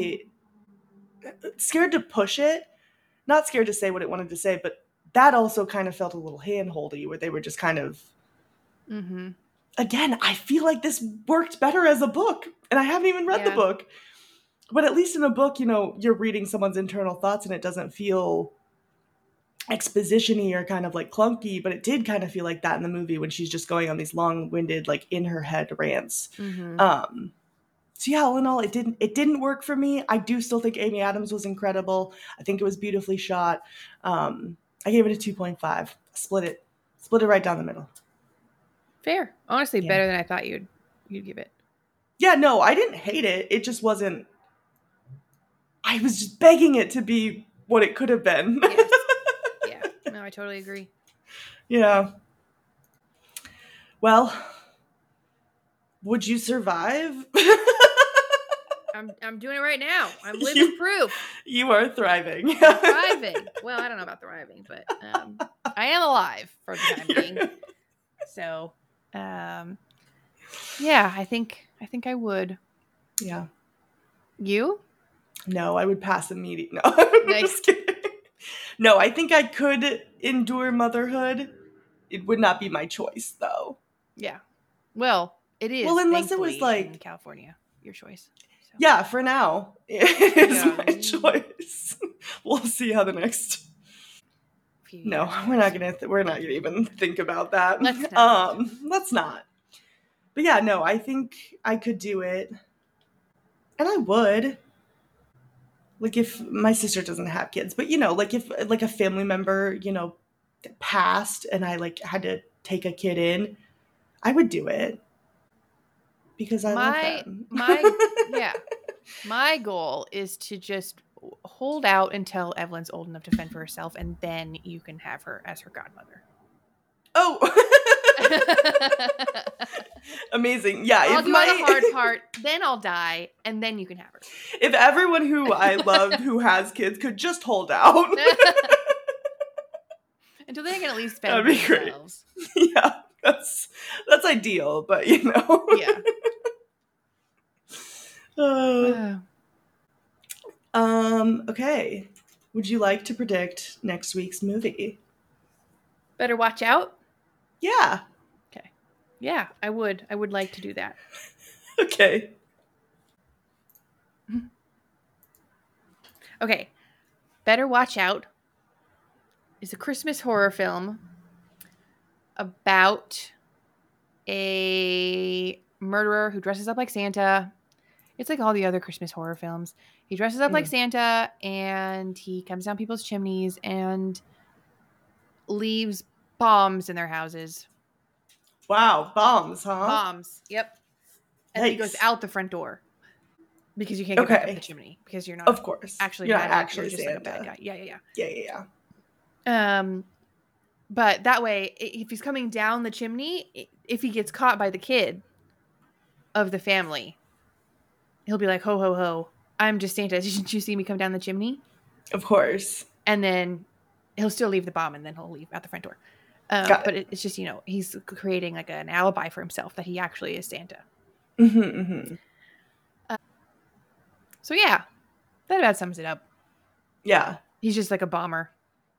to push it. Not scared to say what it wanted to say, but that also kind of felt a little hand-holdy where they were just kind of... Again, I feel like this worked better as a book, and I haven't even read the book. But at least in a book, you're reading someone's internal thoughts and it doesn't feel exposition-y or kind of like clunky, but it did kind of feel like that in the movie when she's just going on these long-winded, like in her head rants. So yeah, all in all, it didn't work for me. I do still think Amy Adams was incredible. I think it was beautifully shot. I gave it a 2.5. Split it right down the middle. Fair. Honestly, better than I thought you'd give it. Yeah, no, I didn't hate it. It just wasn't... I was just begging it to be what it could have been. Yes. Yeah. No, I totally agree. Yeah. Well, would you survive? I'm doing it right now. I'm living proof. You are thriving. Thriving. Well, I don't know about thriving, but I am alive for the time being. So, yeah, I think I would. Yeah. You? No, I would pass immediately. No, I'm just kidding. No, I think I could endure motherhood. It would not be my choice, though. Yeah. Well, it is. Well, unless it was like in California, your choice. So. Yeah, for now, it is my choice. We'll see how the next. No, we're not gonna even think about that. Let's not. But yeah, no, I think I could do it, and I would. Like if my sister doesn't have kids, but like if like a family member, passed and I like had to take a kid in, I would do it because I love them. My goal is to just hold out until Evelyn's old enough to fend for herself, and then you can have her as her godmother. Oh, amazing. Yeah. I'll do all the hard part, then I'll die, and then you can have her. If everyone who I loved who has kids could just hold out. Until they can at least fend That'd for be great. themselves. Yeah, that's ideal, but Yeah. Okay. Would you like to predict next week's movie? Better watch out. Yeah. Okay. Yeah, I would like to do that. Okay. Okay. Better Watch Out is a Christmas horror film about a murderer who dresses up like Santa. It's like all the other Christmas horror films. He dresses up like Santa and he comes down people's chimneys and leaves bombs in their houses. Wow, bombs, huh? Bombs, yep. And then he goes out the front door because you can't get back up the chimney because you're not. Of course, actually you're bad. not actually You're just Santa. like a bad guy. Yeah. Yeah. But that way, if he's coming down the chimney, if he gets caught by the kid of the family, he'll be like, "Ho ho ho! I'm just Santa. Didn't you see me come down the chimney?" Of course. And then he'll still leave the bomb, and then he'll leave out the front door. But it's just he's creating like an alibi for himself that he actually is Santa. So yeah, that about sums it up. Yeah, he's just like a bomber.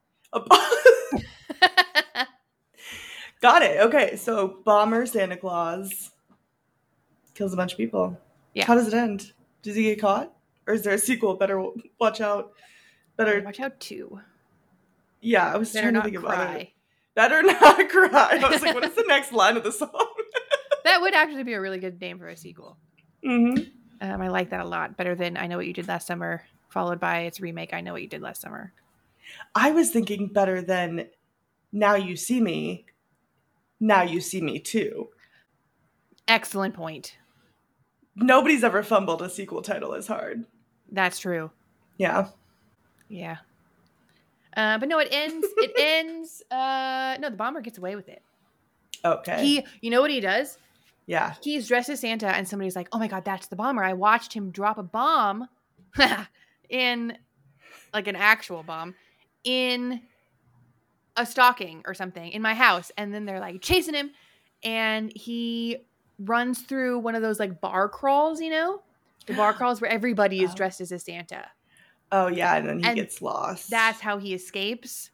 Got it. Okay, so bomber Santa Claus kills a bunch of people. Yeah. How does it end? Does he get caught, or is there a sequel? Better Watch Out. Better Watch Out 2. Yeah, I was Better trying to think Not about Cry. it. Better Not Cry. I was like, what is the next line of the song? That would actually be a really good name for a sequel. Mm-hmm. I like that a lot. Better than I Know What You Did Last Summer, followed by its remake, I Know What You Did Last Summer. I was thinking better than Now You See Me, Now You See Me Too. Excellent point. Nobody's ever fumbled a sequel title as hard. That's true. Yeah. Yeah. But no, it ends. No, the bomber gets away with it. Okay. You know what he does? Yeah. He's dressed as Santa and somebody's like, "Oh my God, that's the bomber. I watched him drop a bomb in like an actual bomb in a stocking or something in my house." And then they're like chasing him and he runs through one of those like bar crawls, the bar crawls where everybody is dressed as a Santa. Oh yeah. And then he gets lost. That's how he escapes.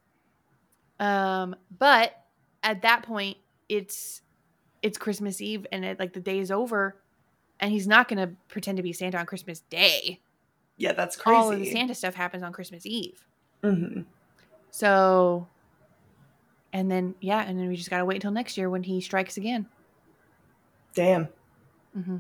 But at that point it's Christmas Eve and the day is over and he's not going to pretend to be Santa on Christmas Day. Yeah, that's crazy. All of the Santa stuff happens on Christmas Eve. Mm-hmm. So, and then we just got to wait until next year when he strikes again. Damn. Mm-hmm.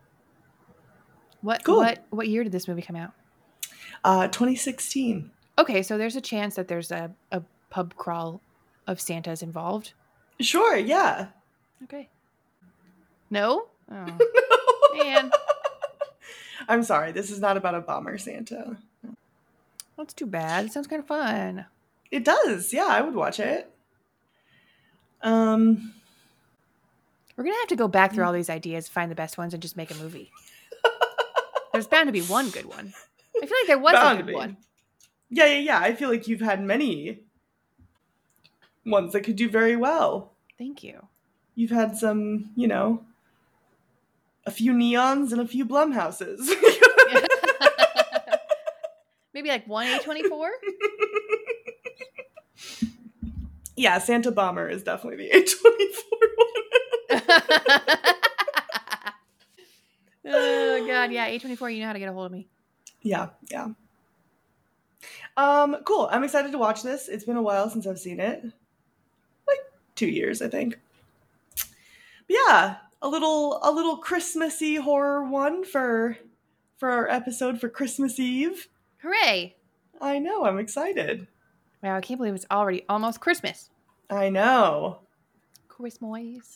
What year did this movie come out? 2016. Okay, so there's a chance that there's a pub crawl of Santas involved. Sure, yeah. Okay. No? Oh. Man. I'm sorry, this is not about a bomber Santa. That's too bad. It sounds kind of fun. It does. Yeah, I would watch it. We're going to have to go back through all these ideas, find the best ones, and just make a movie. There's bound to be one good one. I feel like there was a good one. Yeah. I feel like you've had many ones that could do very well. Thank you. You've had some, a few Neons and a few Blumhouses. Maybe like one A24? Yeah, Santa Bomber is definitely the A24 one. Oh, God. Yeah, A24, you know how to get a hold of me. Yeah. Cool. I'm excited to watch this. It's been a while since I've seen it. Like 2 years, I think. But yeah, a little Christmassy horror one for our episode for Christmas Eve. Hooray! I know, I'm excited. Wow, I can't believe it's already almost Christmas. I know. Christmas.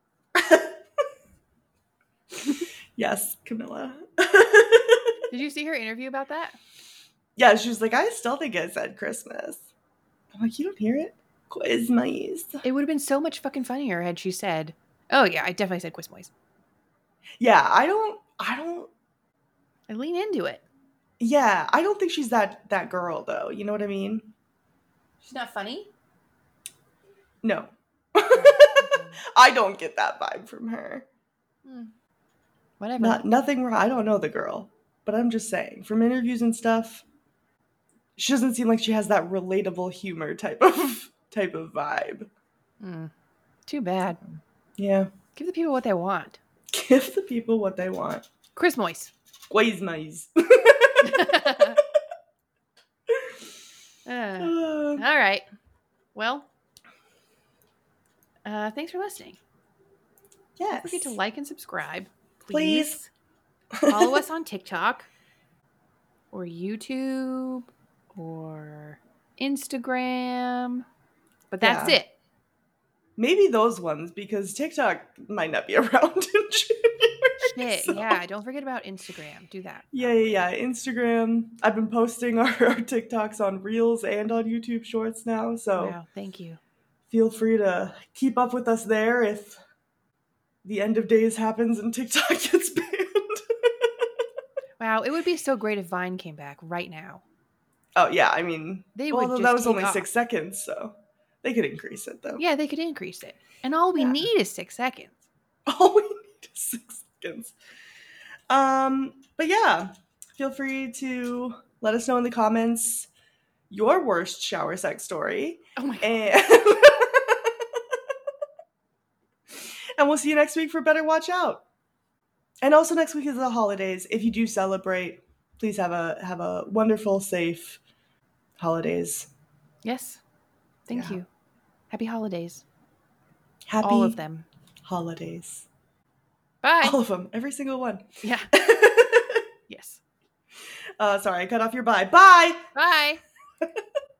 Yes, Camilla. Did you see her interview about that? Yeah, she was like, I still think I said Christmas. I'm like, you don't hear it? Quizmaze. It would have been so much fucking funnier had she said, "Oh yeah, I definitely said Quizmoys." Yeah, I don't I lean into it. yeah, I don't think she's that girl though. You know what I mean? She's not funny. No. I don't get that vibe from her. Whatever. Nothing wrong. I don't know the girl, but I'm just saying, from interviews and stuff, she doesn't seem like she has that relatable humor type of vibe. Too bad. Yeah. Give the people what they want. Give the people what they want. Christmas. Quizmaze. All right. Well, thanks for listening. Yes. Don't forget to like and subscribe. Please. Follow us on TikTok or YouTube or Instagram. But that's Yeah. it. Maybe those ones, because TikTok might not be around in January. Shit, yeah. Don't forget about Instagram. Do that. Yeah. Instagram. I've been posting our TikToks on Reels and on YouTube Shorts now, so Wow, thank you. feel free to keep up with us there if the end of days happens and TikTok gets banned. Wow, it would be so great if Vine came back right now. Oh, yeah, I mean, They well, would that just was only take 6 seconds, so they could increase it, though. Yeah, they could increase it. And all we Yeah. need is 6 seconds. All we need is 6 seconds. But yeah, feel free to let us know in the comments your worst shower sex story. Oh my God. And we'll see you next week for Better Watch Out. And also next week is the holidays. If you do celebrate, please have a wonderful, safe holidays. Yes. Thank Yeah. you. Happy holidays. Happy All of them. holidays. Bye. All of them. Every single one. Yeah. Yes. Sorry, I cut off your bye. Bye! Bye.